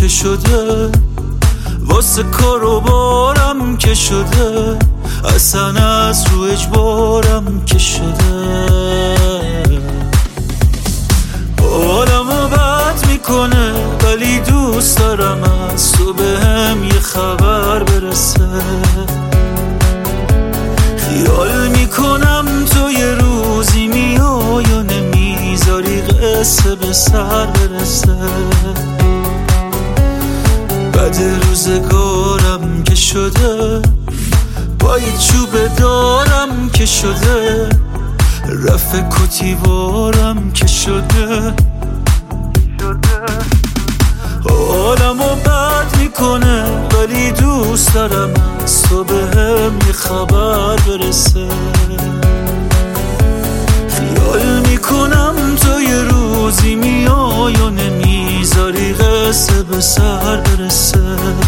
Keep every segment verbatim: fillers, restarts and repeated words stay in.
شده، واسه کار و بارم که شده، اصلا از رو اجبارم که شده. حالمو بد میکنه ولی دوست دارم از تو بهم یه خبر برسه. خیال میکنم تو یه روزی میای و نمیذاری قصه به سر برسه. بعد روزگارم که شده، با یه چوب دارم که شده، رفع کتیوارم که شده. حالمو بد میکنه ولی دوست دارم از تو بهم یه خبر برسه. خیال میکنم تو یه روزی میای و نمیذاری قصه به سر برسه.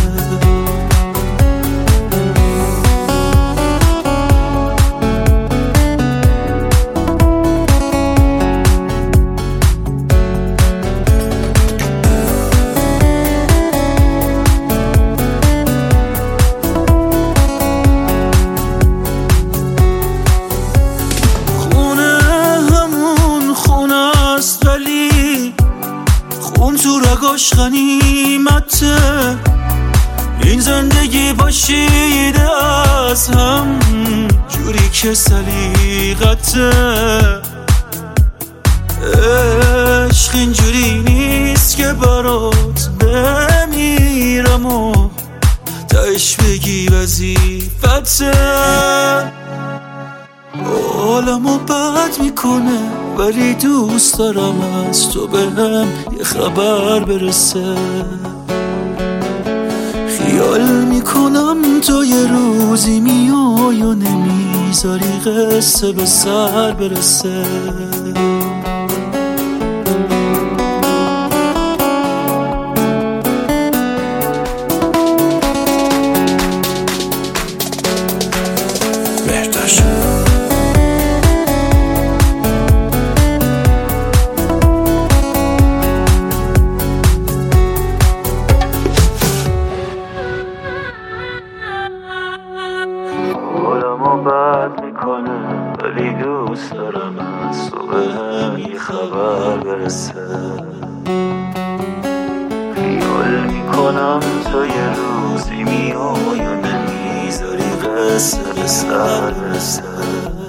خون تو رگاش غنیمته، این زندگی باشیده از هم جوری که سلیقته. عشق اینجوری نیست که برات بمیرم و تاش بگی وظیفته. حالمو بد میکنه ولی دوست دارم از تو بهم یه خبر برسه. خیال میکنم تو یه روزی میای و نمیذاری قصه به سر برسه. حالمو بد میکنه ولی دوست دارم از تو بهم یه خبر برسه. خیال میکنم تو یه روزی میای و نمیذاری قصه به سر برسه.